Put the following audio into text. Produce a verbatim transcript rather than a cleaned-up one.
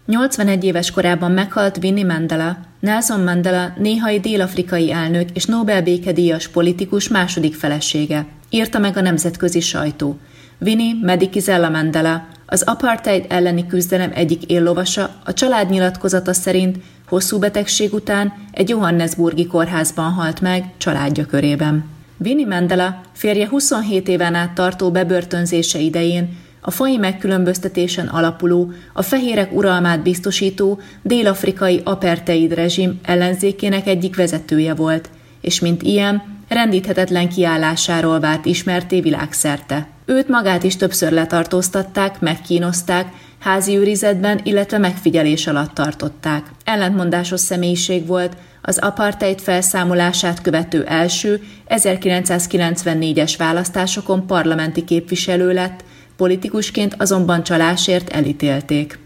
nyolcvanegy éves korában meghalt Winnie Mandela, Nelson Mandela néhai dél-afrikai elnök és Nobel békedíjas politikus második felesége, írta meg a nemzetközi sajtó. Winnie Madikizela Mandela, az apartheid elleni küzdelem egyik éllovasa, a család nyilatkozata szerint hosszú betegség után egy johannesburgi kórházban halt meg családja körében. Winnie Mandela férje huszonhét éven át tartó bebörtönzése idején a faji megkülönböztetésen alapuló, a fehérek uralmát biztosító dél-afrikai apartheid rezsim ellenzékének egyik vezetője volt, és mint ilyen rendíthetetlen kiállásáról vált ismertté világszerte. Őt magát is többször letartóztatták, megkínozták, házi őrizetben, illetve megfigyelés alatt tartották. Ellentmondásos személyiség volt, az apartheid felszámolását követő első ezerkilencszázkilencvennégyes választásokon parlamenti képviselő lett, politikusként azonban csalásért elítélték.